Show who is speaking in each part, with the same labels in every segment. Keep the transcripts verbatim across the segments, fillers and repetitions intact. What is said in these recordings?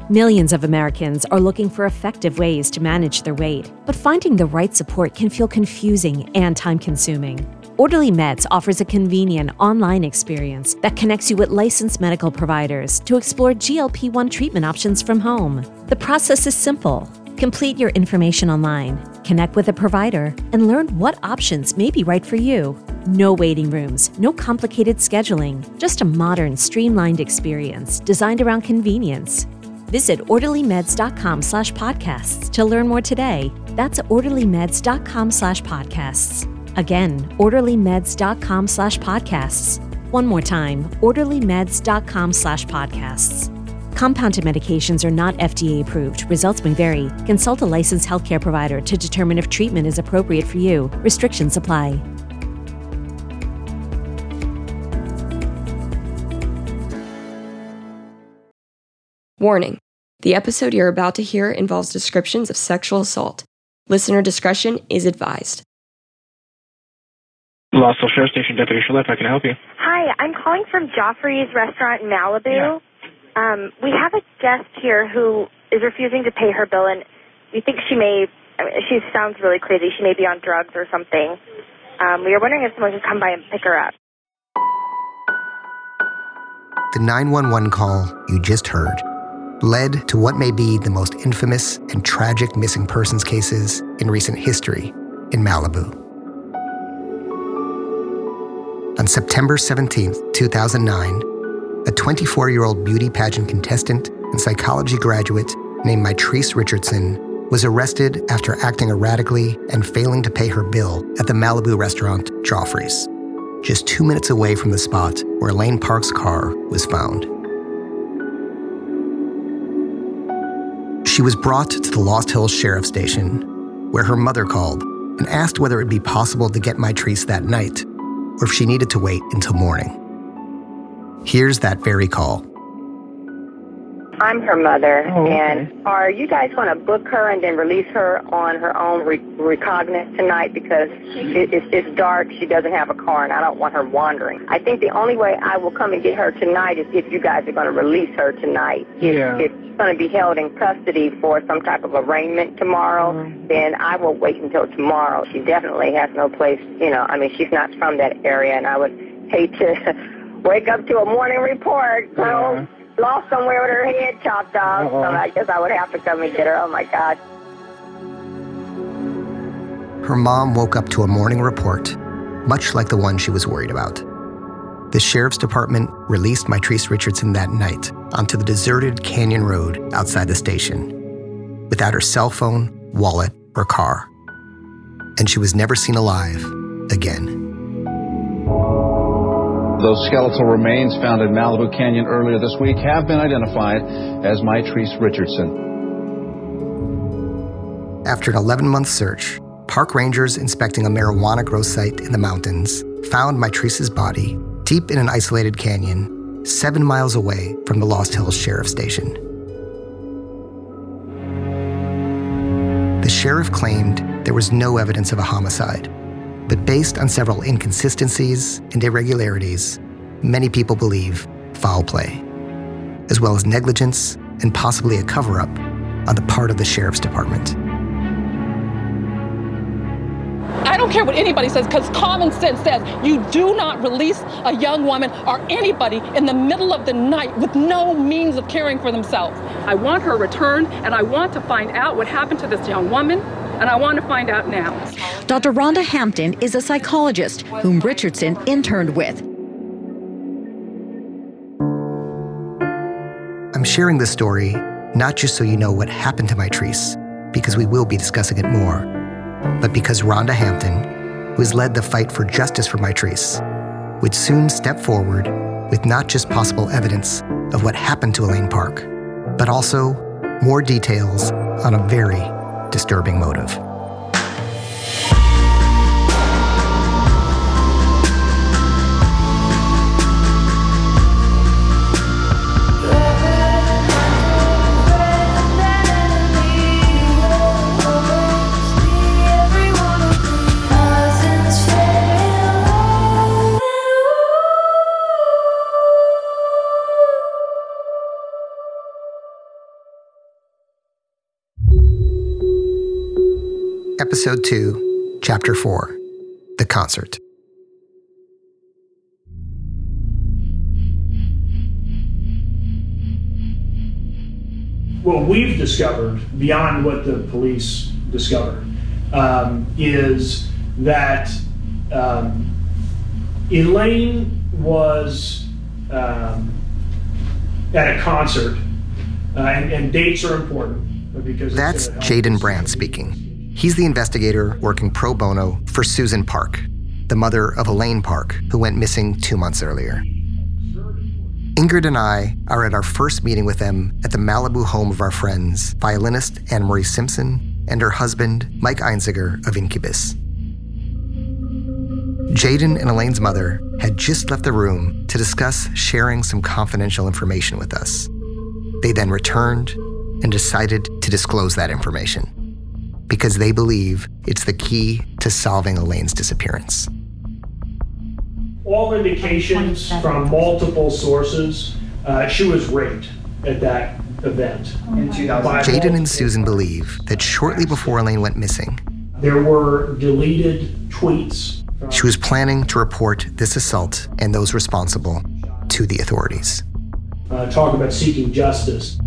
Speaker 1: Millions of Americans are looking for effective ways to manage their weight, but finding the right support can feel confusing and time-consuming. Orderly Meds offers a convenient online experience that connects you with licensed medical providers to explore G L P one treatment options from home. The process is simple. Complete your information online, connect with a provider, and learn what options may be right for you. No waiting rooms, no complicated scheduling, just a modern, streamlined experience designed around convenience. Visit orderlymeds.com slash podcasts to learn more today. That's orderlymeds.com slash podcasts. Again, orderlymeds.com slash podcasts. One more time, orderlymeds.com slash podcasts. Compounded medications are not F D A approved. Results may vary. Consult a licensed healthcare provider to determine if treatment is appropriate for you. Restrictions apply.
Speaker 2: Warning: the episode you're about to hear involves descriptions of sexual assault. Listener discretion is advised.
Speaker 3: Losville Sheriff Station, Deputy Shalette, how can I help you?
Speaker 4: Hi, I'm calling from Joffrey's Restaurant in Malibu.
Speaker 3: Yeah.
Speaker 4: Um, we have a guest here who is refusing to pay her bill, and we think she may, I mean, she sounds really crazy, she may be on drugs or something. Um, we are wondering if someone could come by and pick her up.
Speaker 5: The nine one one call you just heard led to what may be the most infamous and tragic missing persons cases in recent history in Malibu. On September seventeenth, two thousand nine, a twenty-four-year-old beauty pageant contestant and psychology graduate named Mitrice Richardson was arrested after acting erratically and failing to pay her bill at the Malibu restaurant Joffrey's, just two minutes away from the spot where Elaine Park's car was found. She was brought to the Lost Hills Sheriff Station, where her mother called and asked whether it'd be possible to get Mitrice that night, or if she needed to wait until morning. Here's that very call.
Speaker 6: I'm her mother,
Speaker 3: Oh, okay.
Speaker 6: and are you guys going to book her and then release her on her own re- recognizance tonight? Because it, it's, it's dark, she doesn't have a car, and I don't want her wandering. I think the only way I will come and get her tonight is if you guys are going to release her tonight.
Speaker 3: Yeah.
Speaker 6: If, if she's going to be held in custody for some type of arraignment tomorrow,
Speaker 3: Mm-hmm.
Speaker 6: then I will wait until tomorrow. She definitely has no place, you know, I mean, she's not from that area, and I would hate to wake up to a morning report, girl.
Speaker 3: Yeah.
Speaker 6: Lost somewhere with her head chopped off,
Speaker 3: Uh-oh.
Speaker 6: so I guess I would have to come and get her. Oh, my God.
Speaker 5: Her mom woke up to a morning report, much like the one she was worried about. The sheriff's department released Mitrice Richardson that night onto the deserted Canyon Road outside the station, without her cell phone, wallet, or car. And she was never seen alive again.
Speaker 7: Those skeletal remains found in Malibu Canyon earlier this week have been identified as Mitrice Richardson.
Speaker 5: After an eleven-month search, park rangers inspecting a marijuana grow site in the mountains found Mitrice's body deep in an isolated canyon, seven miles away from the Lost Hills Sheriff Station. The sheriff claimed there was no evidence of a homicide, but based on several inconsistencies and irregularities, many people believe foul play, as well as negligence and possibly a cover-up on the part of the sheriff's department.
Speaker 8: I don't care what anybody says, because common sense says you do not release a young woman or anybody in the middle of the night with no means of caring for themselves. I want her returned, and I want to find out what happened to this young woman, and I want to find out now.
Speaker 9: Doctor Rhonda Hampton is a psychologist whom Richardson interned with.
Speaker 5: I'm sharing this story not just so you know what happened to Mitrice, because we will be discussing it more, but because Rhonda Hampton, who has led the fight for justice for Mitrice, would soon step forward with not just possible evidence of what happened to Elaine Park, but also more details on a very disturbing motive. Episode two, Chapter four, The Concert.
Speaker 10: What we've discovered, beyond what the police discovered, um, is that um, Elaine was um, at a concert, uh, and, and dates are important because
Speaker 5: that's Jaden Brandt speaking. He's the investigator working pro bono for Susan Park, the mother of Elaine Park, who went missing two months earlier. Ingrid and I are at our first meeting with them at the Malibu home of our friends, violinist Anne-Marie Simpson and her husband, Mike Einziger of Incubus. Jaden and Elaine's mother had just left the room to discuss sharing some confidential information with us. They then returned and decided to disclose that information because they believe it's the key to solving Elaine's disappearance.
Speaker 10: All indications from multiple sources, uh, she was raped at that event. In two thousand.
Speaker 5: Jaden and Susan believe that shortly before Elaine went missing,
Speaker 10: there were deleted tweets.
Speaker 5: She was planning to report this assault and those responsible to the authorities.
Speaker 10: Uh, talk about seeking justice.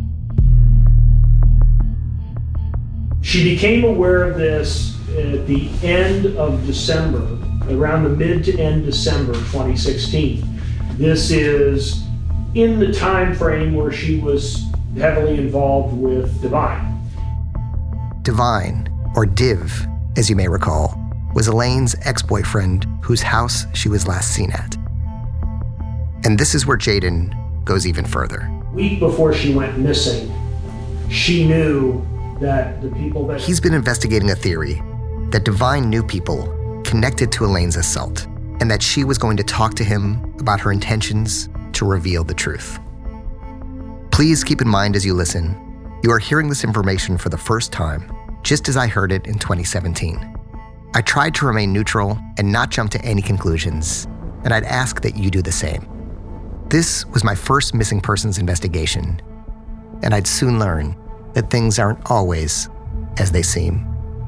Speaker 10: She became aware of this at the end of December, around the mid to end December twenty sixteen. This is in the time frame where she was heavily involved with Divine.
Speaker 5: Divine, or Div, as you may recall, was Elaine's ex-boyfriend whose house she was last seen at. And this is where Jaden goes even further.
Speaker 10: A week before she went missing, she knew that the people that...
Speaker 5: He's been investigating a theory that Divine knew people connected to Elaine's assault, and that she was going to talk to him about her intentions to reveal the truth. Please keep in mind as you listen, you are hearing this information for the first time, just as I heard it in twenty seventeen. I tried to remain neutral and not jump to any conclusions, and I'd ask that you do the same. This was my first missing persons investigation, and I'd soon learn that things aren't always as they seem.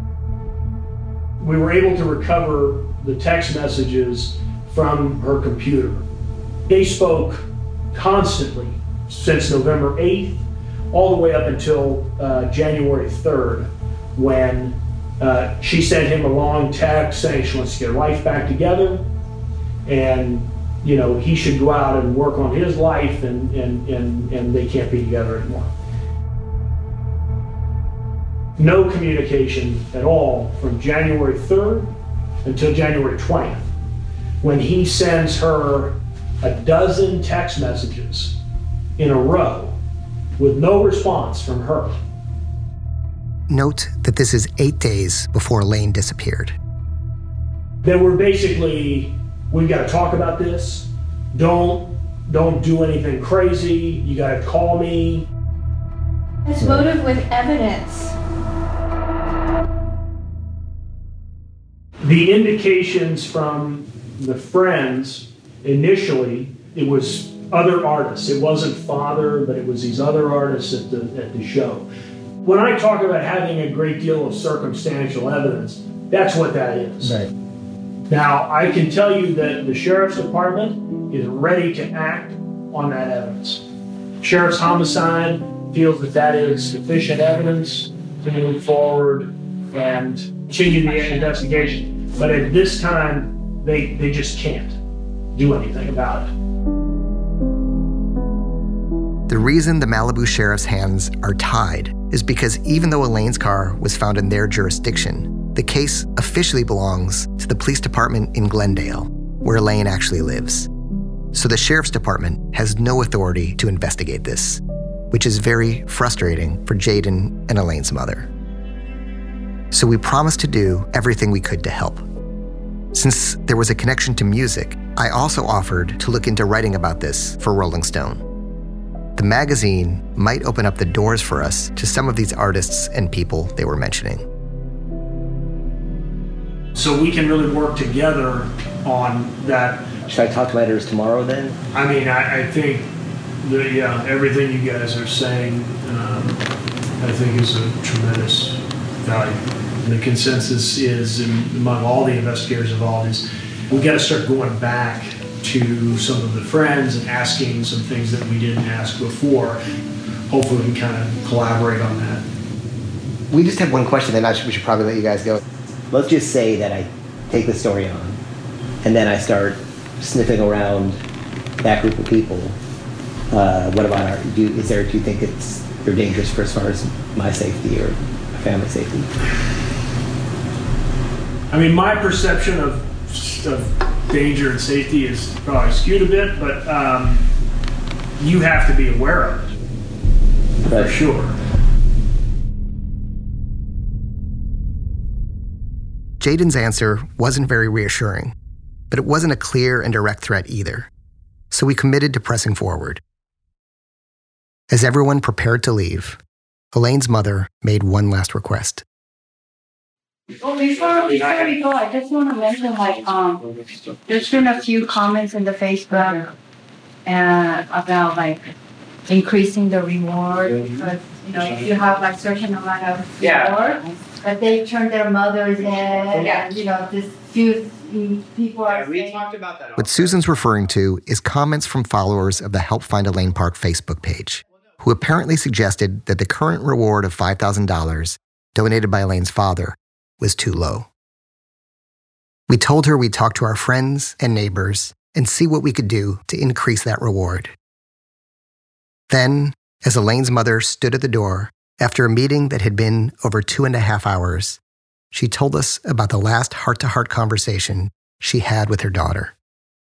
Speaker 10: We were able to recover the text messages from her computer. They spoke constantly since November eighth, all the way up until uh, January third, when uh, she sent him a long text saying she wants to get her life back together, and you know he should go out and work on his life, and and and, and they can't be together anymore. No communication at all from January third until January twentieth, when he sends her a dozen text messages in a row with no response from her.
Speaker 5: Note that this is eight days before Elaine disappeared.
Speaker 10: They were basically, we've got to talk about this. Don't, don't do anything crazy. You got to call me.
Speaker 11: It's voted with evidence.
Speaker 10: The indications from the friends, initially, it was other artists. It wasn't Father, but it was these other artists at the, at the show. When I talk about having a great deal of circumstantial evidence, that's what that is.
Speaker 5: Right.
Speaker 10: Now, I can tell you that the Sheriff's Department is ready to act on that evidence. Sheriff's Homicide feels that that is sufficient evidence to move forward and continue the investigation. But at this time, they, they just can't do anything about it.
Speaker 5: The reason the Malibu Sheriff's hands are tied is because even though Elaine's car was found in their jurisdiction, the case officially belongs to the police department in Glendale, where Elaine actually lives. So the Sheriff's Department has no authority to investigate this, which is very frustrating for Jaden and Elaine's mother. So we promised to do everything we could to help. Since there was a connection to music, I also offered to look into writing about this for Rolling Stone. The magazine might open up the doors for us to some of these artists and people they were mentioning.
Speaker 10: So we can really work together on that.
Speaker 12: Should I talk to my editors tomorrow then?
Speaker 10: I mean, I, I think the, yeah, everything you guys are saying, um, I think is a tremendous value. And the consensus is, among all the investigators involved, is we got to start going back to some of the friends and asking some things that we didn't ask before. Hopefully we can kind of collaborate on that.
Speaker 5: We just have one question, then I should, we should probably let you guys go. Let's just say that I take the story on, and then I start sniffing around that group of people. Uh, what about our, do, is there, do you think it's they're dangerous for as far as my safety or my family safety?
Speaker 10: I mean, my perception of, of danger and safety is probably skewed a bit, but um, you have to be aware of it, for sure.
Speaker 5: Jaden's answer wasn't very reassuring, but it wasn't a clear and direct threat either. So we committed to pressing forward. As everyone prepared to leave, Elaine's mother made one last request.
Speaker 11: Well, before, before we go, I just want to mention, like, um, there's been a few comments in the Facebook uh, about, like, increasing the reward. Because, you know, if you have, like, certain amount of reward, yeah. But they turn their mothers in, yeah. And, you know, this few people are yeah, we saying. Talked about that.
Speaker 5: What Susan's referring to is comments from followers of the Help Find Elaine Park Facebook page, who apparently suggested that the current reward of five thousand dollars donated by Elaine's father was too low. We told her we'd talk to our friends and neighbors and see what we could do to increase that reward. Then, as Elaine's mother stood at the door, after a meeting that had been over two and a half hours, she told us about the last heart-to-heart conversation she had with her daughter.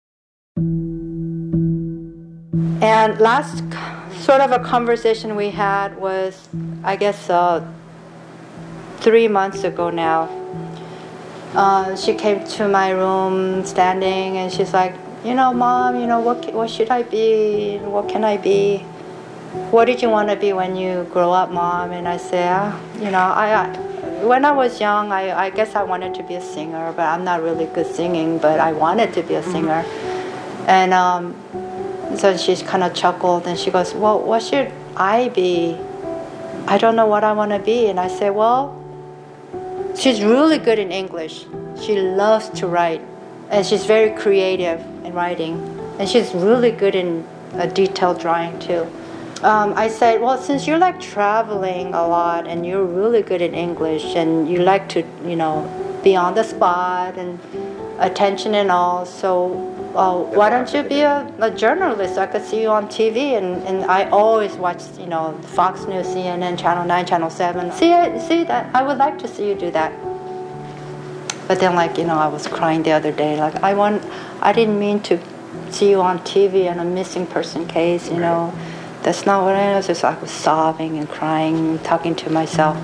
Speaker 13: And last sort of a conversation we had was, I guess, uh, three months ago now. Uh, she came to my room standing and she's like, you know, Mom, you know, what, what should I be? What can I be? What did you want to be when you grow up, Mom? And I said, ah, you know, I, I when I was young, I, I guess I wanted to be a singer, but I'm not really good singing, but I wanted to be a singer. Mm-hmm. And um, so she kind of chuckled and she goes, well, what should I be? I don't know what I want to be. And I said, well, she's really good in English. She loves to write, and she's very creative in writing. And she's really good in uh, detailed drawing, too. Um, I said, well, since you're like traveling a lot and you're really good in English and you like to, you know, be on the spot and attention and all, so uh, why don't you be a, a journalist? I could see you on T V. And, and I always watch, you know, Fox News, C N N, Channel nine, Channel seven. See, I, see that? I would like to see you do that. But then, like, you know, I was crying the other day. Like, I want, I didn't mean to see you on T V on a missing person case, you know. That's not what I was. Just I was sobbing and crying, talking to myself.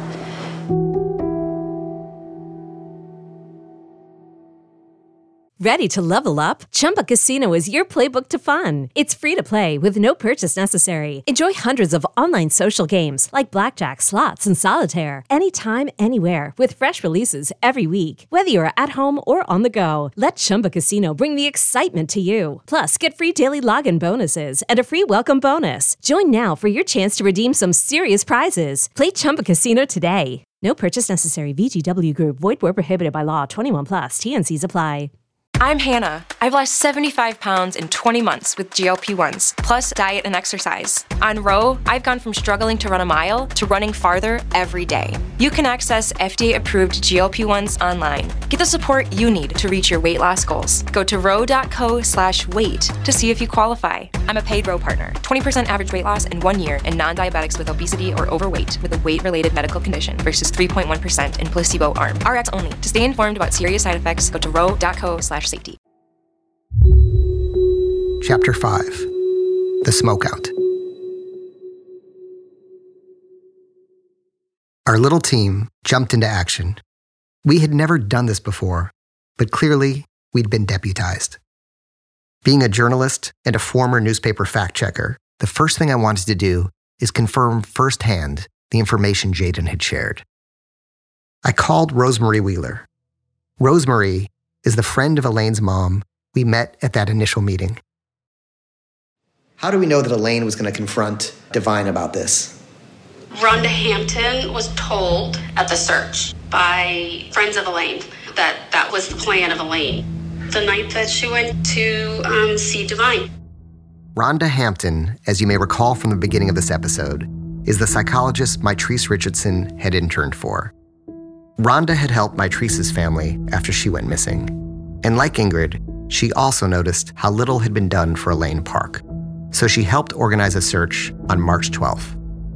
Speaker 1: Ready to level up? Chumba Casino is your playbook to fun. It's free to play with no purchase necessary. Enjoy hundreds of online social games like blackjack, slots, and solitaire anytime, anywhere with fresh releases every week. Whether you're at home or on the go, let Chumba Casino bring the excitement to you. Plus, get free daily login bonuses and a free welcome bonus. Join now for your chance to redeem some serious prizes. Play Chumba Casino today. No purchase necessary. V G W Group. Void where prohibited by law. twenty-one plus. T N Cs apply.
Speaker 2: I'm Hannah. I've lost seventy-five pounds in twenty months with G L P ones, plus diet and exercise. On Row, I've gone from struggling to run a mile to running farther every day. You can access F D A-approved G L P ones online. Get the support you need to reach your weight loss goals. Go to row.co slash weight to see if you qualify. I'm a paid Row partner. twenty percent average weight loss in one year in non-diabetics with obesity or overweight with a weight-related medical condition versus three point one percent in placebo arm. R X only. To stay informed about serious side effects, go to row.co slash safety.
Speaker 5: Chapter five. The Smokeout. Our little team jumped into action. We had never done this before, but clearly we'd been deputized. Being a journalist and a former newspaper fact-checker, the first thing I wanted to do is confirm firsthand the information Jaden had shared. I called Rosemarie Wheeler. Rosemarie is the friend of Elaine's mom we met at that initial meeting. How do we know that Elaine was going to confront Divine about this?
Speaker 14: Rhonda Hampton was told at the search by friends of Elaine, that that was the plan of Elaine. The night that she went to um, see Divine.
Speaker 5: Rhonda Hampton, as you may recall from the beginning of this episode, is the psychologist Mitrice Richardson had interned for. Rhonda had helped Mitrice's family after she went missing. And like Ingrid, she also noticed how little had been done for Elaine Park. So she helped organize a search on March twelfth.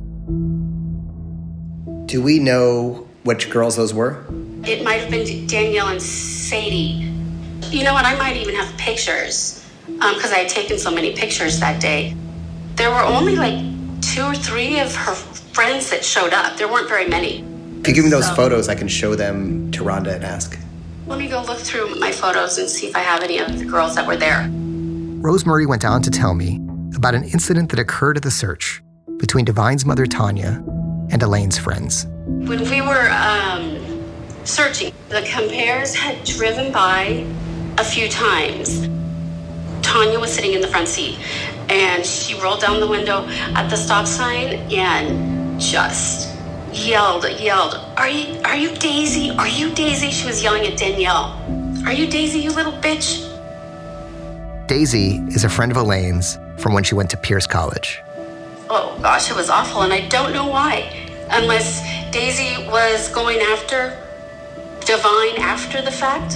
Speaker 12: Do we know which girls those were?
Speaker 14: It might have been Danielle and Sadie. You know what, I might even have pictures, because um, I had taken so many pictures that day. There were only like two or three of her friends that showed up. There weren't very many.
Speaker 12: If you give me those
Speaker 14: so,
Speaker 12: photos, I can show them to Rhonda and ask.
Speaker 14: Let me go look through my photos and see if I have any of the girls that were there.
Speaker 5: Rosemarie went on to tell me about an incident that occurred at the search between Divine's mother, Tanya, and Elaine's friends.
Speaker 14: When we were um, searching, the compares had driven by a few times. Tanya was sitting in the front seat, and she rolled down the window at the stop sign and just yelled, yelled, are you, are you Daisy? Are you Daisy? She was yelling at Danielle. Are you Daisy, you little bitch?
Speaker 5: Daisy is a friend of Elaine's from when she went to Pierce College.
Speaker 14: Oh gosh, it was awful, and I don't know why. Unless Daisy was going after Divine after the fact.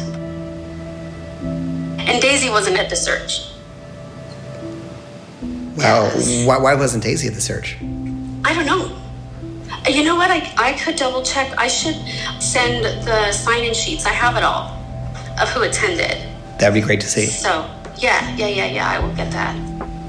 Speaker 14: And Daisy wasn't at the search.
Speaker 12: Well, yes. why, why wasn't Daisy at the search?
Speaker 14: I don't know. You know what? I, I could double check. I should send the sign-in sheets. I have it all of who attended.
Speaker 12: That'd be great to see.
Speaker 14: So, yeah, yeah, yeah, yeah, I will get that.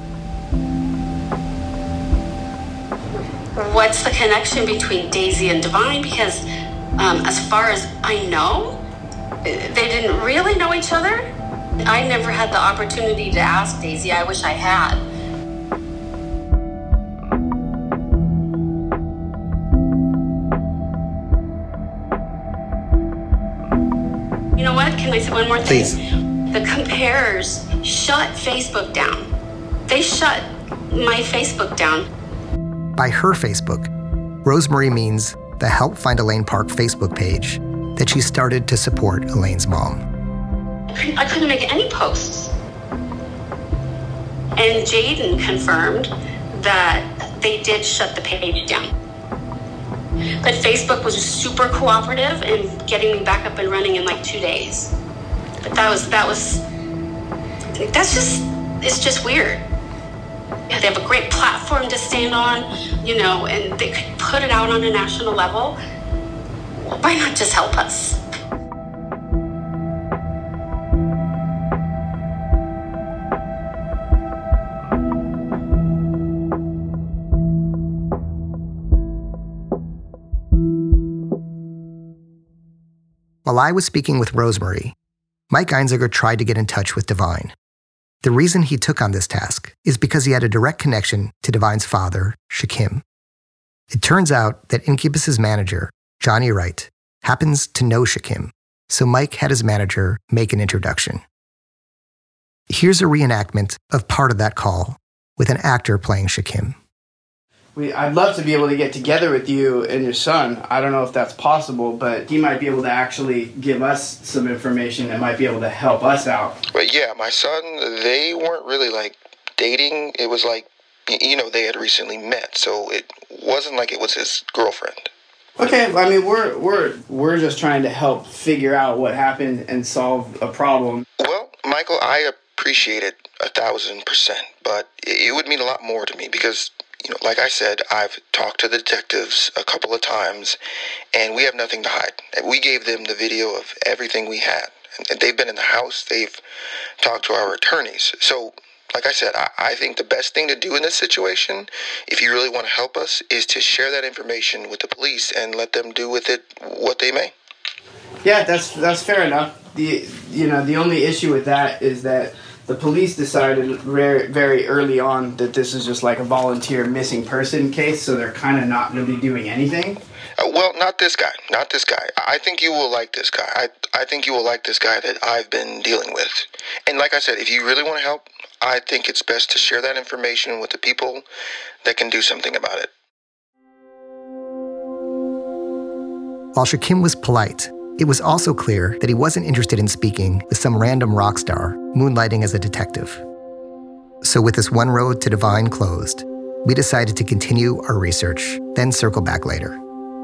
Speaker 14: What's the connection between Daisy and Divine? Because um, as far as I know, they didn't really know each other. I never had the opportunity to ask Daisy. I wish I had. You know what? Can I say one more thing?
Speaker 12: Please.
Speaker 14: The compares shut Facebook down. They shut my Facebook down.
Speaker 5: By her Facebook, Rosemarie means the Help Find Elaine Park Facebook page that she started to support Elaine's mom.
Speaker 14: I couldn't make any posts. And Jaden confirmed that they did shut the page down. But Facebook was super cooperative in getting me back up and running in like two days. But that was, that was, that's just, it's just weird. Yeah, they have a great platform to stand on, you know, and they could put it out on a national level. Why not just help us?
Speaker 5: While I was speaking with Rosemarie, Mike Einziger tried to get in touch with Divine. The reason he took on this task is because he had a direct connection to Divine's father, Shakim. It turns out that Incubus's manager, Johnny Wright, happens to know Shakim, so Mike had his manager make an introduction. Here's a reenactment of part of that call with an actor playing Shakim.
Speaker 15: We, I'd love to be able to get together with you and your son. I don't know if that's possible, but he might be able to actually give us some information that might be able to help us out.
Speaker 16: But yeah, my son, they weren't really like dating. It was like, you know, they had recently met, so it wasn't like it was his girlfriend.
Speaker 15: Okay, I mean, we're we're we're just trying to help figure out what happened and solve a problem.
Speaker 16: Well, Michael, I appreciate it a thousand percent, but it would mean a lot more to me because, you know, like I said, I've talked to the detectives a couple of times, and we have nothing to hide. We gave them the video of everything we had, and they've been in the house. They've talked to our attorneys. So, like I said, I, I think the best thing to do in this situation, if you really want to help us, is to share that information with the police and let them do with it what they may.
Speaker 15: Yeah, that's that's fair enough. The you know the only issue with that is that the police decided very, very early on that this is just like a volunteer missing person case, so they're kind of not really doing anything.
Speaker 16: Uh, well, not this guy. Not this guy. I think you will like this guy. I, I think you will like this guy that I've been dealing with. And like I said, if you really want to help, I think it's best to share that information with the people that can do something about it.
Speaker 5: While Shakim was polite, it was also clear that he wasn't interested in speaking with some random rock star moonlighting as a detective. So with this one road to Divine closed, we decided to continue our research, then circle back later.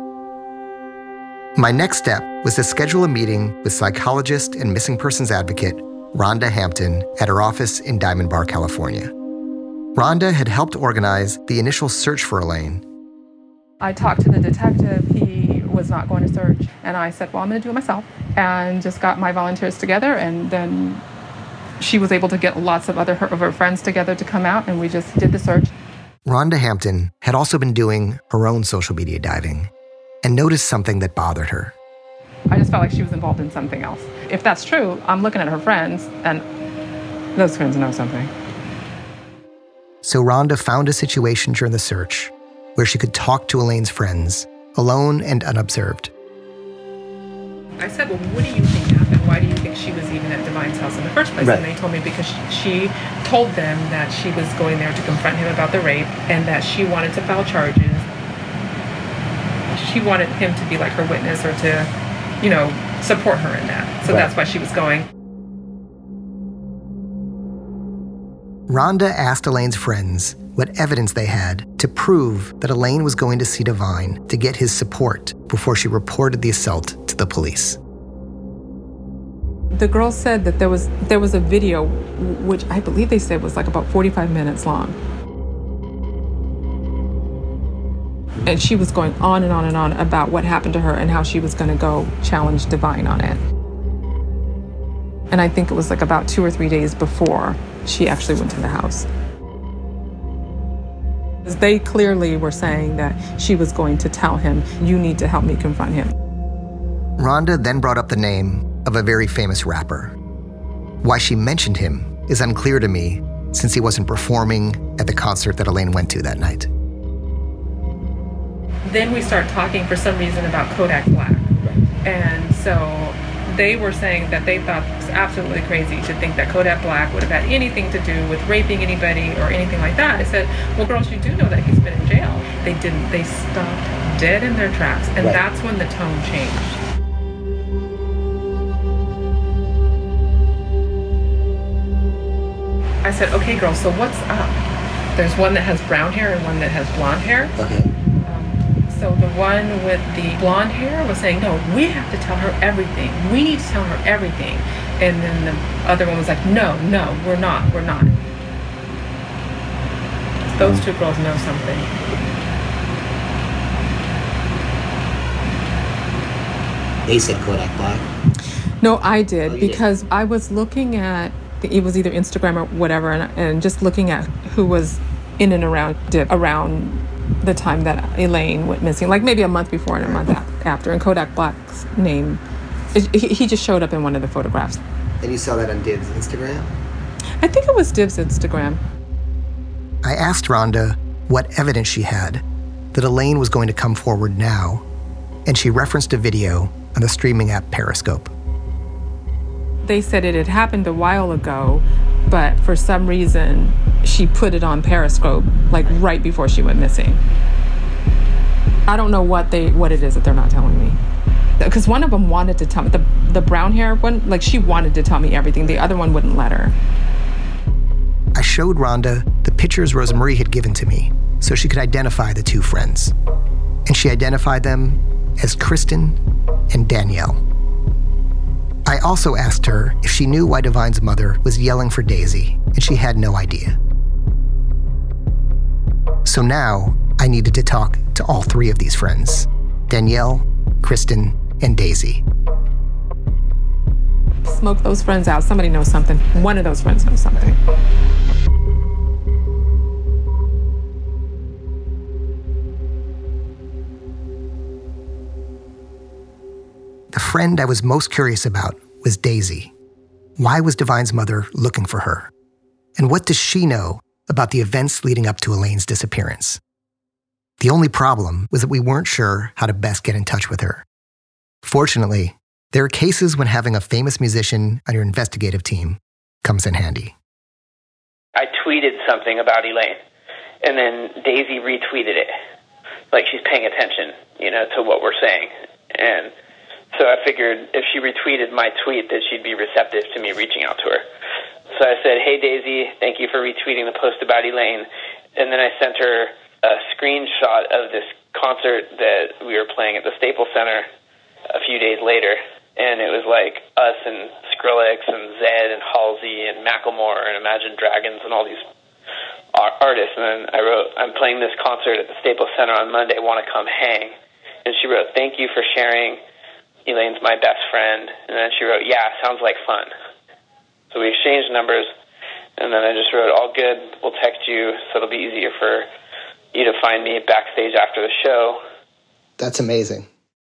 Speaker 5: My next step was to schedule a meeting with psychologist and missing persons advocate Rhonda Hampton at her office in Diamond Bar, California. Rhonda had helped organize the initial search for Elaine.
Speaker 8: I talked to the detective. He was not going to search. And I said, well, I'm going to do it myself. And just got my volunteers together. And then she was able to get lots of other of her friends together to come out. And we just did the search.
Speaker 5: Rhonda Hampton had also been doing her own social media diving and noticed something that bothered her.
Speaker 8: I just felt like she was involved in something else. If that's true, I'm looking at her friends, and those friends know something.
Speaker 5: So Rhonda found a situation during the search where she could talk to Elaine's friends, alone and unobserved.
Speaker 8: I said, well, what do you think happened? Why do you think she was even at Divine's house in the first place?
Speaker 5: Right.
Speaker 8: And they told me because she, she told them that she was going there to confront him about the rape and that she wanted to file charges. She wanted him to be like her witness or to, you know, support her in that. So right. That's why she was going.
Speaker 5: Rhonda asked Elaine's friends what evidence they had to prove that Elaine was going to see Divine to get his support before she reported the assault to the police.
Speaker 8: The girls said that there was there was a video, which I believe they said was like about forty-five minutes long. And she was going on and on and on about what happened to her and how she was going to go challenge Divine on it. And I think it was like about two or three days before she actually went to the house. They clearly were saying that she was going to tell him, you need to help me confront him.
Speaker 5: Rhonda then brought up the name of a very famous rapper. Why she mentioned him is unclear to me, since he wasn't performing at the concert that Elaine went to that night.
Speaker 8: Then we start talking for some reason about Kodak Black. And so they were saying that they thought it was absolutely crazy to think that Kodak Black would have had anything to do with raping anybody or anything like that. I said, well, girls, you do know that he's been in jail. They didn't. They stopped dead in their tracks. And right. That's when the tone changed. I said, okay, girls, so what's up? There's one that has brown hair and one that has blonde hair.
Speaker 12: Okay.
Speaker 8: So the one with the blonde hair was saying, no, we have to tell her everything. We need to tell her everything. And then the other one was like, no, no, we're not, we're not. Those two girls know something.
Speaker 12: They said Kodak Black?
Speaker 8: No, I did,
Speaker 12: oh,
Speaker 8: because
Speaker 12: did.
Speaker 8: I was looking at, it was either Instagram or whatever, and, and just looking at who was in and around, around the time that Elaine went missing, like maybe a month before and a month after. And Kodak Black's name, it, he, he just showed up in one of the photographs.
Speaker 12: And you saw that on Div's Instagram?
Speaker 8: I think it was Div's Instagram.
Speaker 5: I asked Rhonda what evidence she had that Elaine was going to come forward now, and she referenced a video on the streaming app Periscope.
Speaker 8: They said it had happened a while ago, but for some reason, she put it on Periscope, like right before she went missing. I don't know what they what it is that they're not telling me. Because one of them wanted to tell me, the, the brown hair one, like she wanted to tell me everything. The other one wouldn't let her.
Speaker 5: I showed Rhonda the pictures Rosemarie had given to me so she could identify the two friends. And she identified them as Kristen and Danielle. I also asked her if she knew why Divine's mother was yelling for Daisy, and she had no idea. So now, I needed to talk to all three of these friends, Danielle, Kristen, and Daisy.
Speaker 8: Smoke those friends out. Somebody knows something. One of those friends knows something.
Speaker 5: The friend I was most curious about was Daisy. Why was Divine's mother looking for her? And what does she know about the events leading up to Elaine's disappearance? The only problem was that we weren't sure how to best get in touch with her. Fortunately, there are cases when having a famous musician on your investigative team comes in handy.
Speaker 17: I tweeted something about Elaine, and then Daisy retweeted it. Like she's paying attention, you know, to what we're saying. And so I figured if she retweeted my tweet that she'd be receptive to me reaching out to her. So I said, hey, Daisy, thank you for retweeting the post about Elaine. And then I sent her a screenshot of this concert that we were playing at the Staples Center a few days later. And it was like us and Skrillex and Zedd and Halsey and Macklemore and Imagine Dragons and all these artists. And then I wrote, I'm playing this concert at the Staples Center on Monday, want to come hang? And she wrote, thank you for sharing. Elaine's my best friend. And then she wrote, yeah, sounds like fun. So we exchanged numbers, and then I just wrote, all good, we'll text you so it'll be easier for you to find me backstage after the show.
Speaker 5: That's amazing.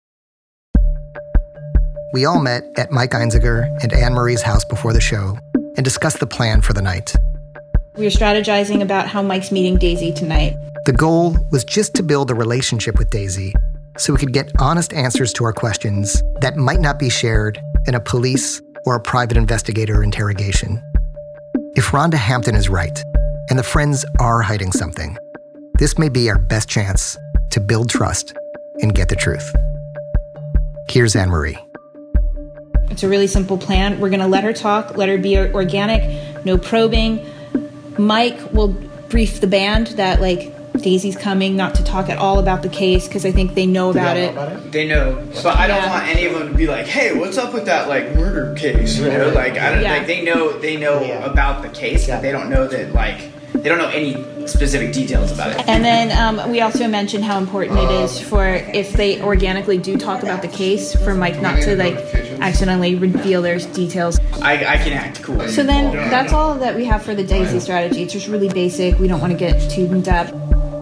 Speaker 5: We all met at Mike Einziger and Anne-Marie's house before the show and discussed the plan for the night.
Speaker 18: We were strategizing about how Mike's meeting Daisy tonight.
Speaker 5: The goal was just to build a relationship with Daisy so we could get honest answers to our questions that might not be shared in a police or a private investigator interrogation. If Rhonda Hampton is right, and the friends are hiding something, this may be our best chance to build trust and get the truth. Here's Anne-Marie.
Speaker 18: It's a really simple plan. We're going to let her talk, let her be organic, no probing. Mike will brief the band that, like, Daisy's coming, not to talk at all about the case, because I think they know about,
Speaker 15: they
Speaker 18: it.
Speaker 15: know about it. They know, but I don't yeah. want any of them to be like, "Hey, what's up with that like murder case?" You know, like I don't yeah. like they know they know yeah. about the case, yeah. but they don't know that like they don't know any specific details about it.
Speaker 18: And then um, we also mentioned how important it is for, if they organically do talk about the case, for Mike not to like accidentally reveal their details.
Speaker 15: I, I can act cool.
Speaker 18: So then that's all that we have for the Daisy strategy. It's just really basic. We don't want to get too in depth.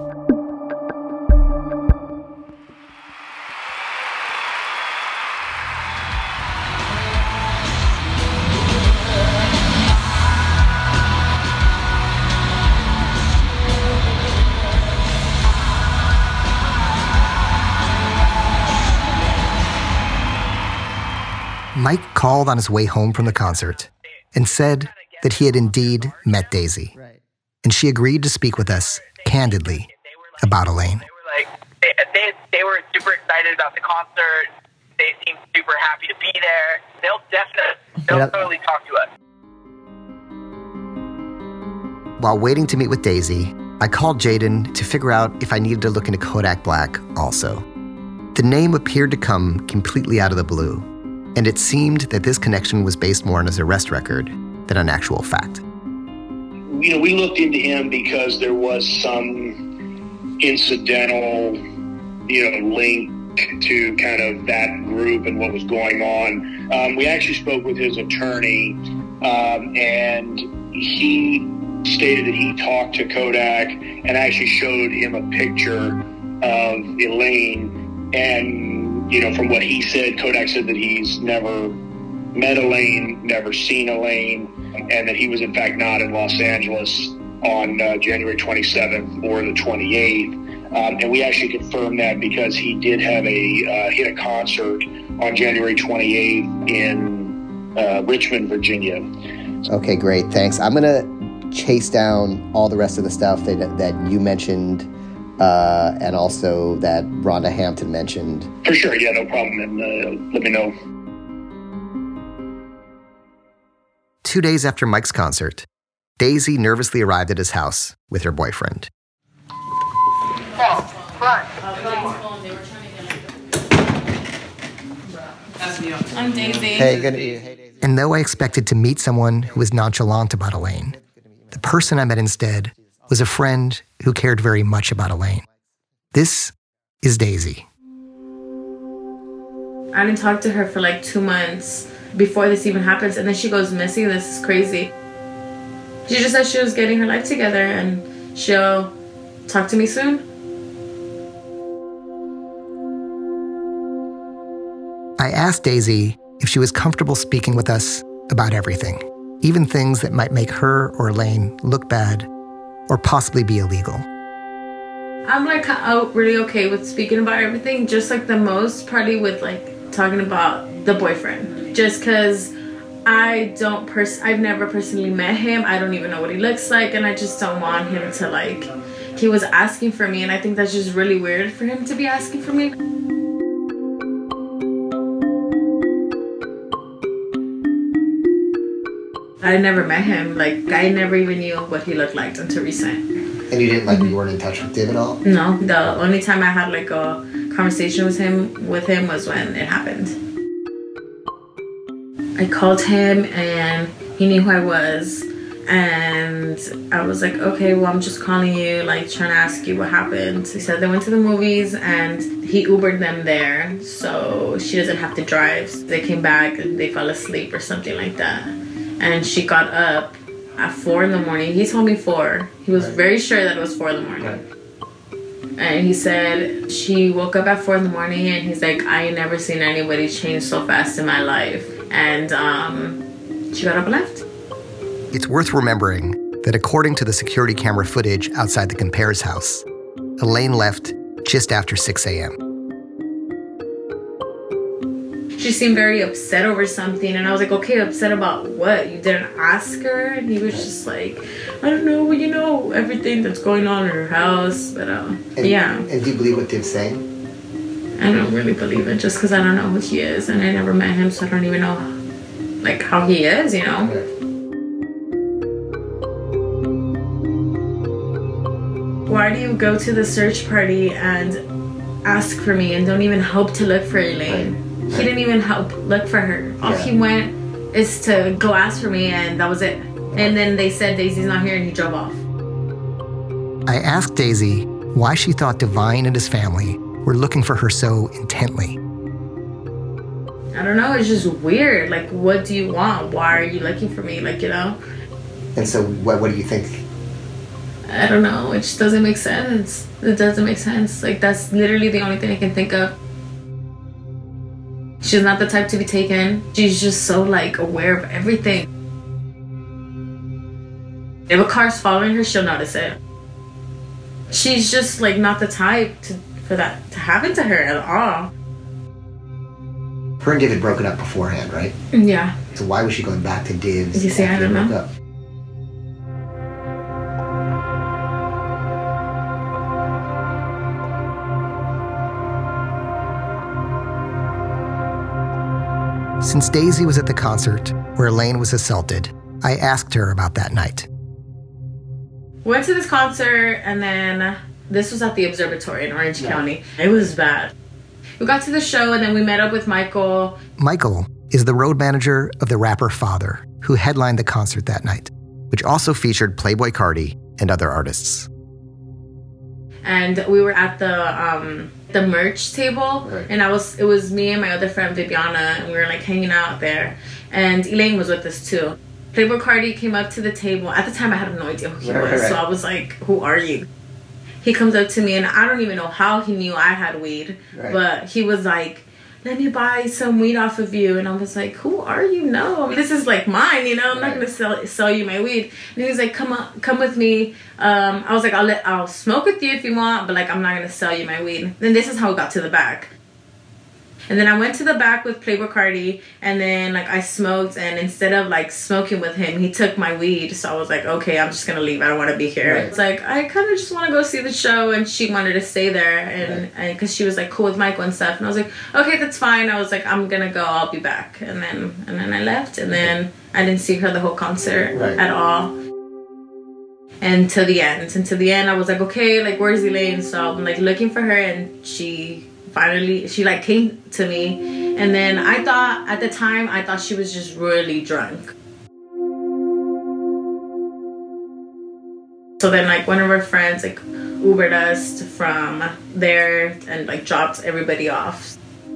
Speaker 5: Mike called on his way home from the concert and said that he had indeed met Daisy. And she agreed to speak with us candidly about Elaine.
Speaker 19: They were like, they, they, they were super excited about the concert. They seemed super happy to be there. They'll definitely, they'll yep. totally talk to us.
Speaker 5: While waiting to meet with Daisy, I called Jaden to figure out if I needed to look into Kodak Black also. The name appeared to come completely out of the blue, and it seemed that this connection was based more on his arrest record than an actual fact.
Speaker 20: You know, we looked into him because there was some incidental, you know, link to kind of that group and what was going on. Um, we actually spoke with his attorney, um, and he stated that he talked to Kodak and actually showed him a picture of Elaine. And, you know, from what he said, Kodak said that he's never met Elaine, never seen Elaine, and that he was, in fact, not in Los Angeles on uh, January twenty-seventh or the twenty-eighth. Um, and we actually confirmed that because he did have a, uh, he had a concert on January twenty-eighth in uh, Richmond, Virginia.
Speaker 12: Okay, great. Thanks. I'm going to chase down all the rest of the stuff that, that you mentioned uh, and also that Rhonda Hampton mentioned.
Speaker 20: For sure. Yeah, no problem. And uh, let me know.
Speaker 5: Two days after Mike's concert, Daisy nervously arrived at his house with her boyfriend.
Speaker 21: I'm Daisy.
Speaker 5: Hey, good to meet you. Hey, Daisy. And though I expected to meet someone who was nonchalant about Elaine, the person I met instead was a friend who cared very much about Elaine. This is Daisy.
Speaker 21: I didn't talk to her for like two months before this even happens, and then she goes missing. This is crazy. She just said she was getting her life together and she'll talk to me soon.
Speaker 5: I asked Daisy if she was comfortable speaking with us about everything, even things that might make her or Elaine look bad or possibly be illegal.
Speaker 21: I'm like oh, really okay with speaking about everything, just like the most probably with like talking about the boyfriend. Just because I don't pers- I've never personally met him. I don't even know what he looks like, and I just don't want him to like, he was asking for me, and I think that's just really weird for him to be asking for me. I never met him. Like, I never even knew what he looked like until recent.
Speaker 12: And you didn't, like, you weren't in touch with Dave at all?
Speaker 21: No. The only time I had, like, a conversation with him, with him was when it happened. I called him, and he knew who I was. And I was like, okay, well, I'm just calling you, like, trying to ask you what happened. He said they went to the movies, and he Ubered them there, so she doesn't have to drive. So they came back, and they fell asleep or something like that. And she got up at four in the morning. He told me four. He was right. very sure that it was four in the morning. Right. And he said she woke up at four in the morning, and he's like, I ain't never seen anybody change so fast in my life. And um, she got up and left.
Speaker 5: It's worth remembering that according to the security camera footage outside the Compares house, Elaine left just after six a.m.
Speaker 21: She seemed very upset over something, and I was like, okay, upset about what? You didn't ask her? And he was just like, I don't know, well, you know, everything that's going on in her house, but uh,
Speaker 12: and,
Speaker 21: yeah.
Speaker 12: And do you believe what Dave's saying?
Speaker 21: I don't really believe it, just because I don't know who he is, and I never met him, so I don't even know, like, how he is, you know?
Speaker 12: Okay.
Speaker 21: Why do you go to the search party and ask for me and don't even help to look for Elaine? Right. He didn't even help look for her. All yeah. he went is to go ask for me, and that was it. And then they said Daisy's not here, and he drove off.
Speaker 5: I asked Daisy why she thought Divine and his family were looking for her so intently.
Speaker 21: I don't know, it's just weird. Like, what do you want? Why are you looking for me? Like, you know?
Speaker 12: And so what, what do you think?
Speaker 21: I don't know, it just doesn't make sense. It doesn't make sense. Like, that's literally the only thing I can think of. She's not the type to be taken. She's just so, like, aware of everything. If a car's following her, she'll notice it. She's just, like, not the type to, for that to happen to her at all.
Speaker 12: Her and Dave had broken up beforehand, right?
Speaker 21: Yeah.
Speaker 12: So why was she going back to Dave's?
Speaker 21: You see, I don't know.
Speaker 12: Up?
Speaker 5: Since Daisy was at the concert where Elaine was assaulted, I asked her about that night.
Speaker 21: Went to this concert, and then this was at the Observatory in Orange yeah. County. It was bad. We got to the show, and then we met up with Michael.
Speaker 5: Michael is the road manager of the rapper Father, who headlined the concert that night, which also featured Playboi Carti and other artists.
Speaker 21: And we were at the um, the merch table, right. and I was it was me and my other friend Viviana, and we were like hanging out there. And Elaine was with us too. Playboi Carti came up to the table. At the time, I had no idea who he right, was, right. so I was like, "Who are you?" He comes up to me, and I don't even know how he knew I had weed, right. but he was like, let me buy some weed off of you. And I was like, who are you? No, I mean, this is like mine, you know, I'm right. not going to sell sell you my weed. And he was like, come on, come with me. Um, I was like, I'll let, I'll smoke with you if you want, but like, I'm not going to sell you my weed. Then this is how we got to the back. And then I went to the back with Playboi Carti, and then like I smoked, and instead of like smoking with him, he took my weed. So I was like, okay, I'm just gonna leave. I don't want to be here. Right. It's like I kind of just want to go see the show, and she wanted to stay there, and and because she was like cool with Michael and stuff, and I was like, okay, that's fine. I was like, I'm gonna go. I'll be back. And then and then I left, and then I didn't see her the whole concert right. at all. And to the end, and to the end, I was like, okay, like where's Elaine? So I'm like looking for her, and she. Finally, she like came to me, and then I thought at the time I thought she was just really drunk. So then like one of her friends like Ubered us from there and like dropped everybody off.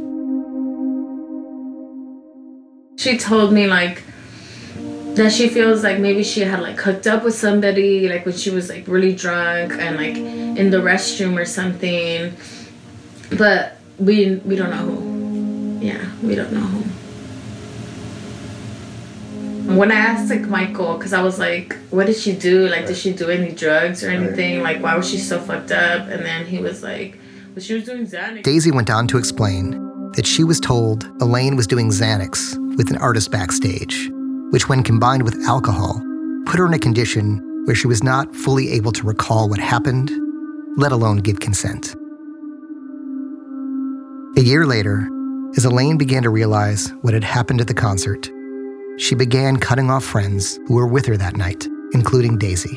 Speaker 21: She told me like that she feels like maybe she had like hooked up with somebody like when she was like really drunk and like in the restroom or something. But we we don't know who. Yeah, we don't know who. And when I asked like Michael, because I was like, what did she do? Like, did she do any drugs or anything? Like, why was she so fucked up? And then he was like, well, she was doing Xanax.
Speaker 5: Daisy went on to explain that she was told Elaine was doing Xanax with an artist backstage, which when combined with alcohol, put her in a condition where she was not fully able to recall what happened, let alone give consent. A year later, as Elaine began to realize what had happened at the concert, she began cutting off friends who were with her that night, including Daisy.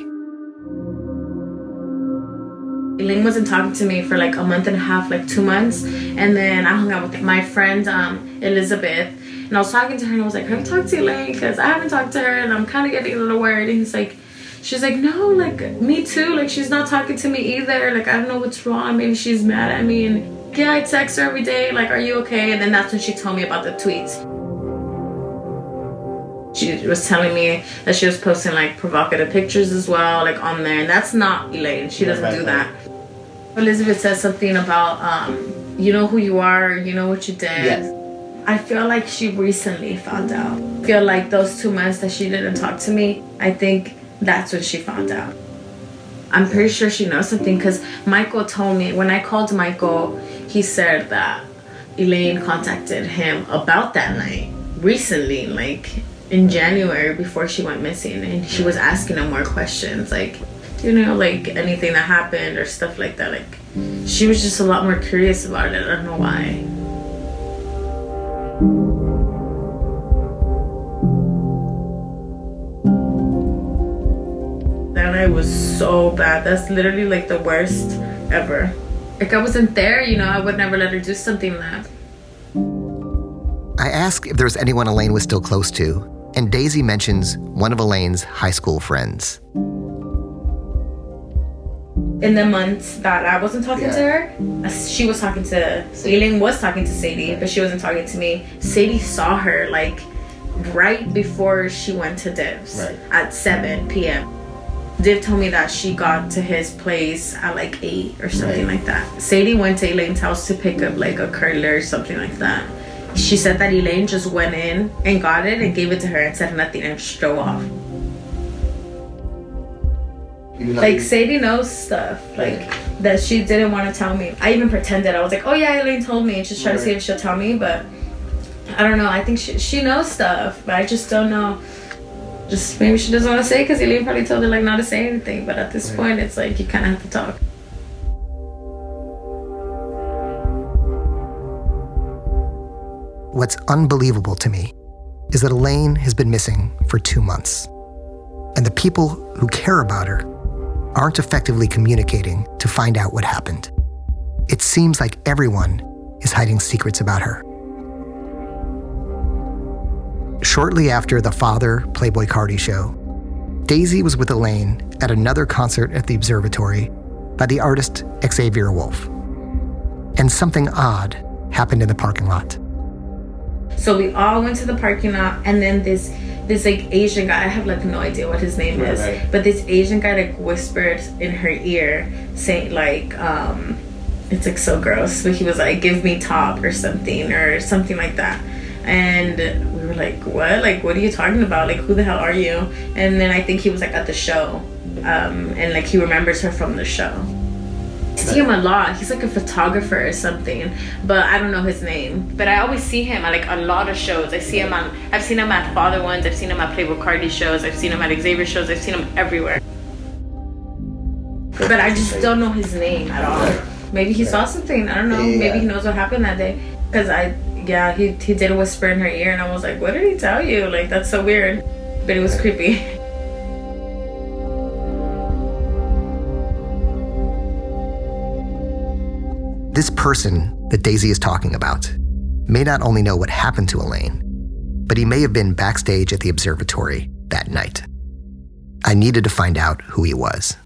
Speaker 21: Elaine wasn't talking to me for like a month and a half, like two months. And then I hung out with my friend, um, Elizabeth. And I was talking to her and I was like, have you talked to Elaine? Because I haven't talked to her and I'm kind of getting a little worried. And he's like, she's like, no, like me too. Like she's not talking to me either. Like I don't know what's wrong. Maybe she's mad at me. And yeah, I text her every day. Like, are you okay? And then that's when she told me about the tweets. She was telling me that she was posting like provocative pictures as well, like on there. And that's not Elaine. She doesn't do that. Elizabeth said something about, um, you know who you are, you know what you did. Yes. I feel like she recently found out. I feel like those two months that she didn't talk to me, I think that's when she found out. I'm pretty sure she knows something because Michael told me, when I called Michael, he said that Elaine contacted him about that night recently, like in January before she went missing. And she was asking him more questions, like, you know, like anything that happened or stuff like that. Like, she was just a lot more curious about it. I don't know why. That night was so bad. That's literally like the worst ever. Like, I wasn't there, you know, I would never let her do something like that.
Speaker 5: I asked if there was anyone Elaine was still close to, and Daisy mentions one of Elaine's high school friends.
Speaker 21: In the months that I wasn't talking yeah. to her, she was talking to, Elaine was talking to Sadie, but she wasn't talking to me. Sadie saw her like right before she went to Div's right. at seven p.m. Div told me that she got to his place at like eight or something right. like that. Sadie went to Elaine's house to pick up like a curler or something like that. She said that Elaine just went in and got it and gave it to her and said nothing and just drove off. Like, Sadie knows stuff, like, yeah. that she didn't want to tell me. I even pretended. I was like, oh yeah, Elaine told me, and just try right. to see if she'll tell me, but I don't know. I think she, she knows stuff, but I just don't know. Just maybe she doesn't want to say because Elaine probably told her, like, not to say anything, but at this right. point, it's like, you kind of have to talk.
Speaker 5: What's unbelievable to me is that Elaine has been missing for two months, and the people who care about her aren't effectively communicating to find out what happened. It seems like everyone is hiding secrets about her. Shortly after the Father Playboy Cardi show, Daisy was with Elaine at another concert at the Observatory by the artist Xavier Wolf. And something odd happened in the parking lot.
Speaker 21: So we all went to the parking lot, and then this this like Asian guy, I have like no idea what his name right, is, right. but this Asian guy like whispered in her ear saying like, um, it's like so gross, but he was like, give me top or something or something like that. And we were like, what? Like, what are you talking about? Like, who the hell are you? And then I think he was like at the show, um, and like he remembers her from the show. I see him a lot. He's like a photographer or something, but I don't know his name. But I always see him at like a lot of shows. I see him on, I've seen him at Father ones, I've seen him at Playboy Cardi shows, I've seen him at Xavier shows, I've seen him everywhere. But I just don't know his name at all. Maybe he saw something, I don't know. Yeah. Maybe he knows what happened that day. Cause I, yeah, he, he did whisper in her ear and I was like, what did he tell you? Like, that's so weird. But it was creepy.
Speaker 5: This person that Daisy is talking about may not only know what happened to Elaine, but he may have been backstage at the Observatory that night. I needed to find out who he was.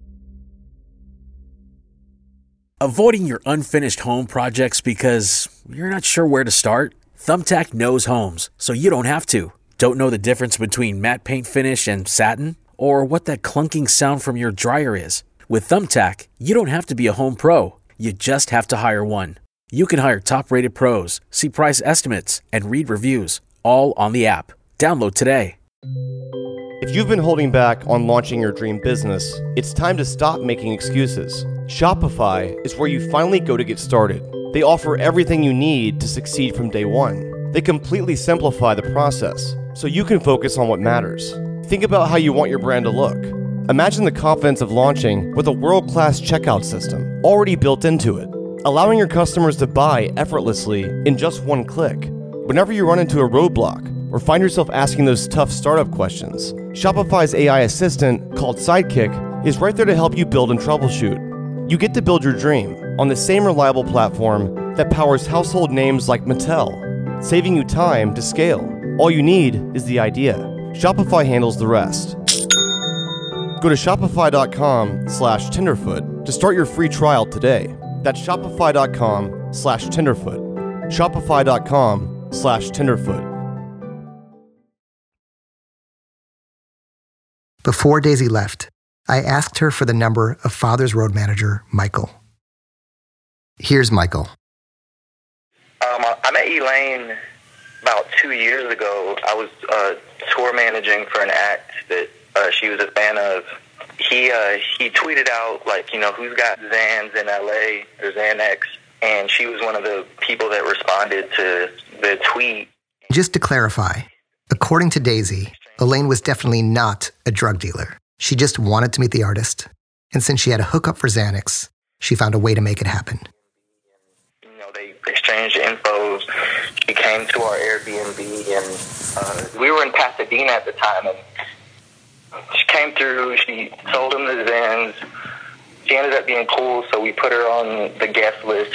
Speaker 4: Avoiding your unfinished home projects because you're not sure where to start? Thumbtack knows homes, so you don't have to. Don't know the difference between matte paint finish and satin? Or what that clunking sound from your dryer is? With Thumbtack, you don't have to be a home pro. You just have to hire one. You can hire top-rated pros, see price estimates, and read reviews, all on the app. Download today.
Speaker 22: If you've been holding back on launching your dream business, it's time to stop making excuses. Shopify is where you finally go to get started. They offer everything you need to succeed from day one. They completely simplify the process, so you can focus on what matters. Think about how you want your brand to look. Imagine the confidence of launching with a world-class checkout system already built into it, allowing your customers to buy effortlessly in just one click. Whenever you run into a roadblock, or find yourself asking those tough startup questions, Shopify's A I assistant, called Sidekick, is right there to help you build and troubleshoot. You get to build your dream on the same reliable platform that powers household names like Mattel, saving you time to scale. All you need is the idea. Shopify handles the rest. Go to shopify.com slash tenderfoot to start your free trial today. That's shopify.com slash tenderfoot. Shopify.com slash tenderfoot.
Speaker 5: Before Daisy left, I asked her for the number of Father's Road manager, Michael. Here's Michael.
Speaker 3: Um, I met Elaine about two years ago. I was uh, tour managing for an act that uh, she was a fan of. He uh, he tweeted out, like, you know, who's got Xans in L A or Xanax, and she was one of the people that responded to the tweet.
Speaker 5: Just to clarify, according to Daisy, Elaine was definitely not a drug dealer. She just wanted to meet the artist, and since she had a hookup for Xanax, she found a way to make it happen.
Speaker 3: You know, they exchanged info. She came to our Airbnb, and uh, we were in Pasadena at the time, and she came through, she told him the Zans. She ended up being cool, so we put her on the guest list.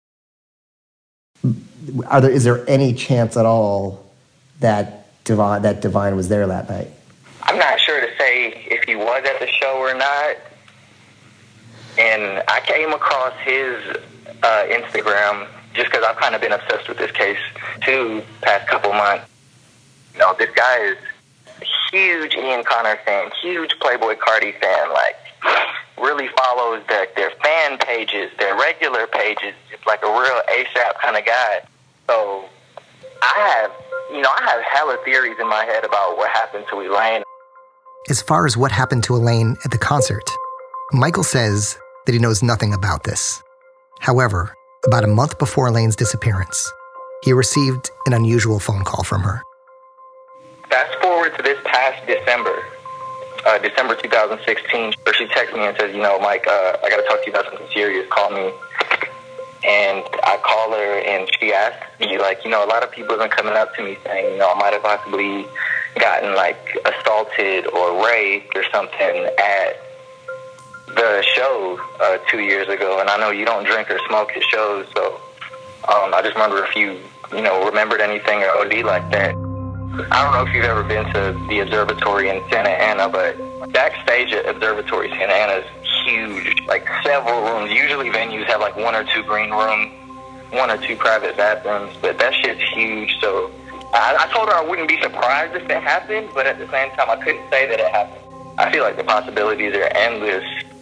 Speaker 12: Are there, is there any chance at all that Divine, that Divine was there that night?
Speaker 3: I'm not sure to say if he was at the show or not. And I came across his uh, Instagram just because I've kind of been obsessed with this case too past couple months. You know, this guy is huge Ian Connor fan, huge Playboi Carti fan, like, really follows their, their fan pages, their regular pages, just like a real ASAP kind of guy. So I have, you know, I have hella theories in my head about what happened to Elaine.
Speaker 5: As far as what happened to Elaine at the concert, Michael says that he knows nothing about this. However, about a month before Elaine's disappearance, he received an unusual phone call from her.
Speaker 3: Fast forward to this past December, uh, December two thousand sixteen, where she texts me and says, you know, Mike, uh, I got to talk to you about something serious. Call me. And I call her, and she asked me, like, you know, a lot of people have been coming up to me saying, you know, I might have possibly gotten, like, assaulted or raped or something at the show uh, two years ago. And I know you don't drink or smoke at shows, so um, I just wonder if you, you know, remembered anything or O D like that. I don't know if you've ever been to the observatory in Santa Ana, but backstage at Observatory Santa Ana is huge, like several rooms. Usually venues have like one or two green rooms, one or two private bathrooms, but that shit's huge. So I, I told her I wouldn't be surprised if it happened, but at the same time, I couldn't say that it happened. I feel like the possibilities are endless.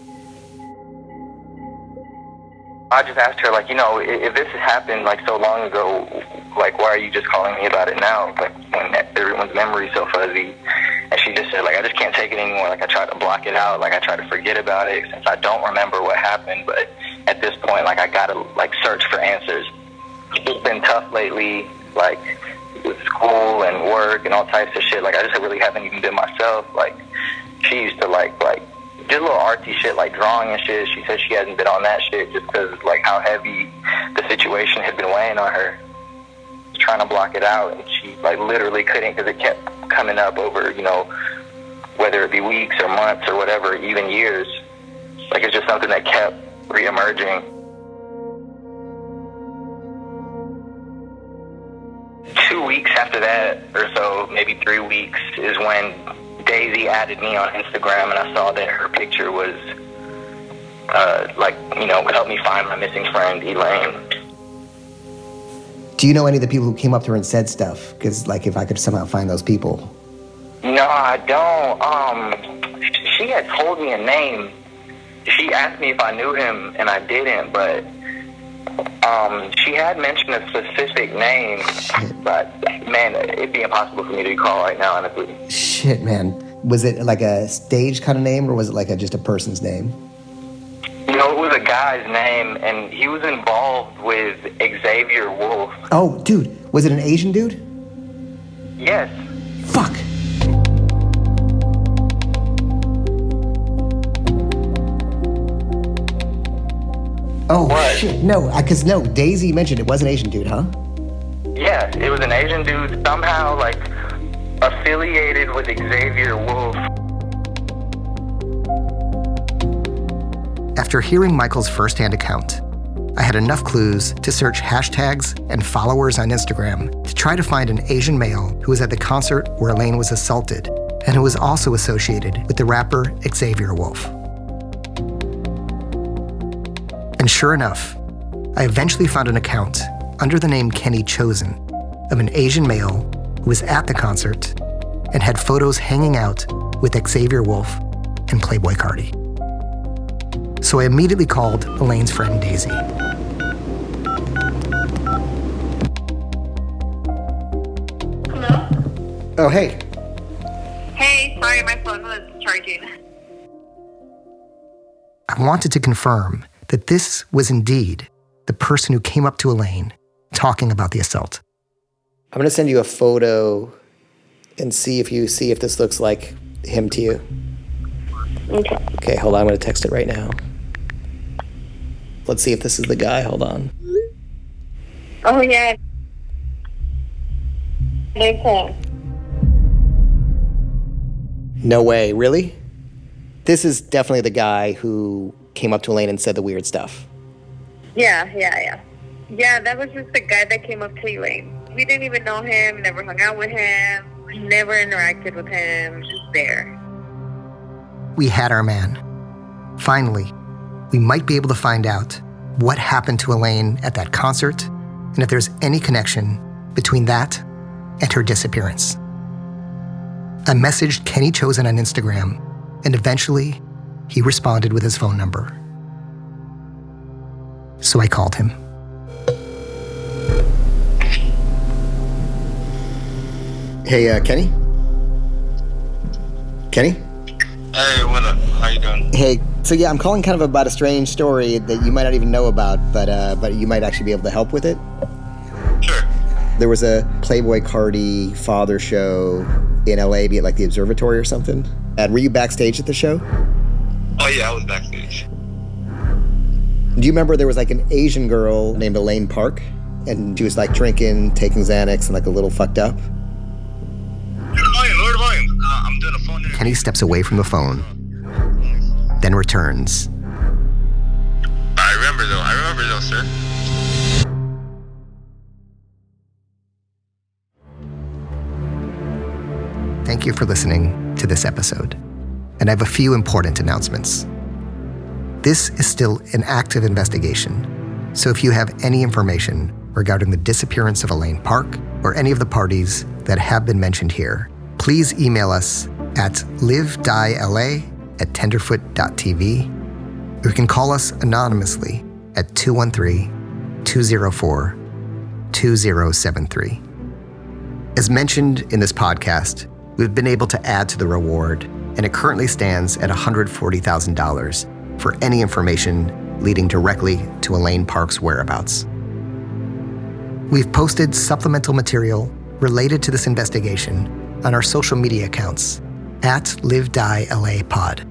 Speaker 3: I just asked her, like, you know, if, if this has happened, like, so long ago, like, why are you just calling me about it now? Like, when everyone's memory's so fuzzy. And she just said, like, I just can't take it anymore. Like, I tried to block it out. Like, I tried to forget about it since I don't remember what happened. But at this point, like, I gotta, like, search for answers. It's been tough lately, like, with school and work and all types of shit. Like, I just really haven't even been myself. Like, she used to, like, like, did a little artsy shit, like drawing and shit. She said she hasn't been on that shit just because, like, how heavy the situation had been weighing on her. Trying to block it out, and she, like, literally couldn't because it kept coming up over, you know, whether it be weeks or months or whatever, even years. Like, it's just something that kept reemerging. Two weeks after that, or so, maybe three weeks, is when Daisy added me on Instagram, and I saw that her picture was, uh, like, you know, would help me find my missing friend, Elaine.
Speaker 12: Do you know any of the people who came up to her and said stuff? Because, like, if I could somehow find those people.
Speaker 3: No, I don't. Um, she had told me a name. She asked me if I knew him, and I didn't, but um, she had mentioned a specific name. Shit. But, man, it'd be impossible for me to recall right now, honestly.
Speaker 12: Shit, man. Was it like a stage kind of name, or was it like a, just a person's name?
Speaker 3: You know, it was a guy's name, and he was involved with Xavier Wolf.
Speaker 12: Oh, dude. Was it an Asian dude?
Speaker 3: Yes.
Speaker 12: Fuck. Oh,
Speaker 3: what?
Speaker 12: Shit. No, because no, Daisy mentioned it was an Asian dude, huh?
Speaker 3: Yeah, it was an Asian dude somehow like affiliated with Xavier Wolf.
Speaker 5: After hearing Michael's firsthand account, I had enough clues to search hashtags and followers on Instagram to try to find an Asian male who was at the concert where Elaine was assaulted and who was also associated with the rapper Xavier Wolf. And sure enough, I eventually found an account under the name Kenny Chosen of an Asian male who was at the concert and had photos hanging out with Xavier Wolf and Playboi Carti. So I immediately called Elaine's friend Daisy.
Speaker 6: Hello?
Speaker 5: Oh, hey.
Speaker 6: Hey, sorry, my phone was charging.
Speaker 5: I wanted to confirm that this was indeed the person who came up to Elaine talking about the assault. I'm going to send you a photo and see if you see if this looks like him to you.
Speaker 6: Okay.
Speaker 5: Okay, hold on. I'm going to text it right now. Let's see if this is the guy. Hold on.
Speaker 6: Oh, yeah. There's him.
Speaker 5: No way. Really? This is definitely the guy who came up to Elaine and said the weird stuff.
Speaker 6: Yeah, yeah, yeah. Yeah, that was just the guy that came up to Elaine. We didn't even know him, never hung out with him, never interacted with him, just there.
Speaker 5: We had our man. Finally, we might be able to find out what happened to Elaine at that concert and if there's any connection between that and her disappearance. I messaged Kenny Chosen on Instagram, and eventually he responded with his phone number. So I called him. Hey, uh, Kenny? Kenny?
Speaker 7: Hey, what up? How you doing?
Speaker 5: Hey, so yeah, I'm calling kind of about a strange story that you might not even know about, but uh, but you might actually be able to help with it.
Speaker 7: Sure.
Speaker 5: There was a Playboi Carti father show in L A, be it like the Observatory or something. And were you backstage at the show?
Speaker 7: Oh yeah, I was backstage.
Speaker 5: Do you remember there was like an Asian girl named Elaine Park, and she was like drinking, taking Xanax, and like a little fucked up?
Speaker 7: Lord volume, Lord volume. Uh, I'm doing a phone interview.
Speaker 5: Kenny steps away from the phone, then returns.
Speaker 7: I remember though. I remember though, sir.
Speaker 5: Thank you for listening to this episode. And I have a few important announcements. This is still an active investigation, so if you have any information regarding the disappearance of Elaine Park or any of the parties that have been mentioned here, please email us at livediela at tenderfoot dot t v, or you can call us anonymously at two one three, two zero four, two zero seven three. As mentioned in this podcast, we've been able to add to the reward, and it currently stands at one hundred forty thousand dollars for any information leading directly to Elaine Park's whereabouts. We've posted supplemental material related to this investigation on our social media accounts at LiveDieLAPod.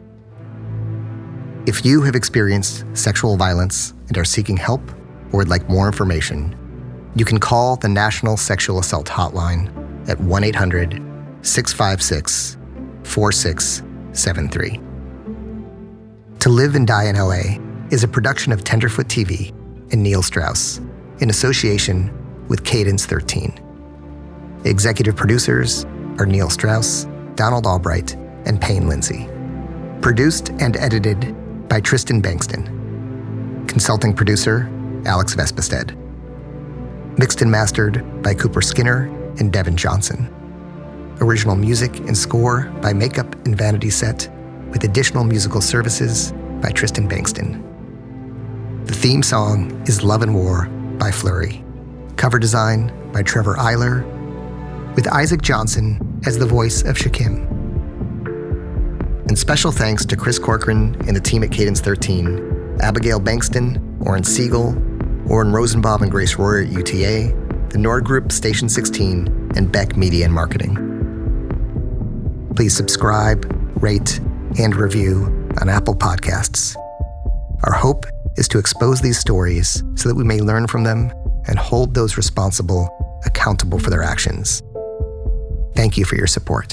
Speaker 5: If you have experienced sexual violence and are seeking help or would like more information, you can call the National Sexual Assault Hotline at one eight hundred, six five six, four six seven three. To Live and Die in L A is a production of Tenderfoot T V and Neil Strauss in association with Cadence thirteen. Executive producers are Neil Strauss, Donald Albright, and Payne Lindsay. Produced and edited by Tristan Bankston. Consulting producer, Alex Vespestead. Mixed and mastered by Cooper Skinner and Devin Johnson. Original music and score by Makeup and Vanity Set, with additional musical services by Tristan Bankston. The theme song is Love and War by Flurry. Cover design by Trevor Eiler, with Isaac Johnson as the voice of Shakim. And special thanks to Chris Corcoran and the team at Cadence thirteen, Abigail Bankston, Oren Siegel, Oren Rosenbaum and Grace Royer at U T A, the Nord Group Station sixteen, and Beck Media and Marketing. Please subscribe, rate, and review on Apple Podcasts. Our hope is to expose these stories so that we may learn from them and hold those responsible accountable for their actions. Thank you for your support.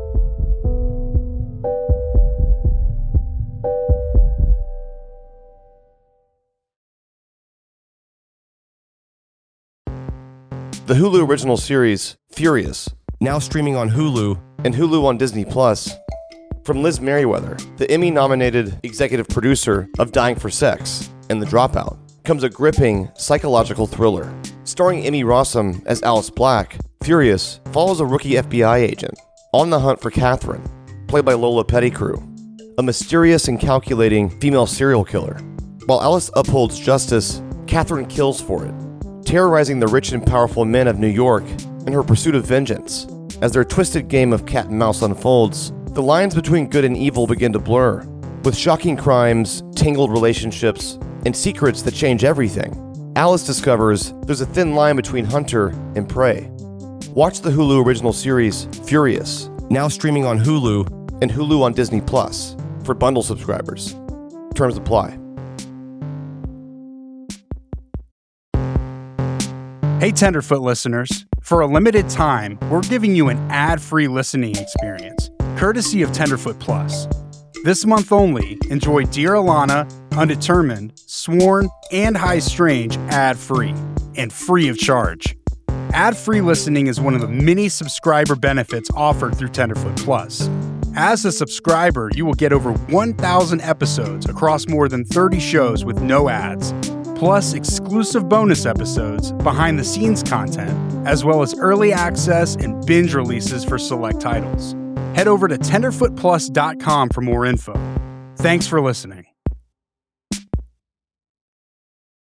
Speaker 22: The Hulu original series, Furious, now streaming on Hulu and Hulu on Disney Plus. From Liz Merriweather, the Emmy-nominated executive producer of Dying for Sex and The Dropout, comes a gripping psychological thriller. Starring Emmy Rossum as Alice Black, Furious follows a rookie F B I agent on the hunt for Catherine, played by Lola Pettigrew, a mysterious and calculating female serial killer. While Alice upholds justice, Catherine kills for it, terrorizing the rich and powerful men of New York in her pursuit of vengeance. As their twisted game of cat and mouse unfolds, the lines between good and evil begin to blur, with shocking crimes, tangled relationships, and secrets that change everything. Alice discovers there's a thin line between hunter and prey. Watch the Hulu original series, Furious, now streaming on Hulu and Hulu on Disney Plus for bundle subscribers. Terms apply.
Speaker 9: Hey Tenderfoot listeners, for a limited time, we're giving you an ad-free listening experience, courtesy of Tenderfoot Plus. This month only, enjoy Dear Alana, Undetermined, Sworn, and High Strange ad-free, and free of charge. Ad-free listening is one of the many subscriber benefits offered through Tenderfoot Plus. As a subscriber, you will get over one thousand episodes across more than thirty shows with no ads, plus exclusive bonus episodes, behind-the-scenes content, as well as early access and binge releases for select titles. Head over to tenderfoot plus dot com for more info. Thanks for listening.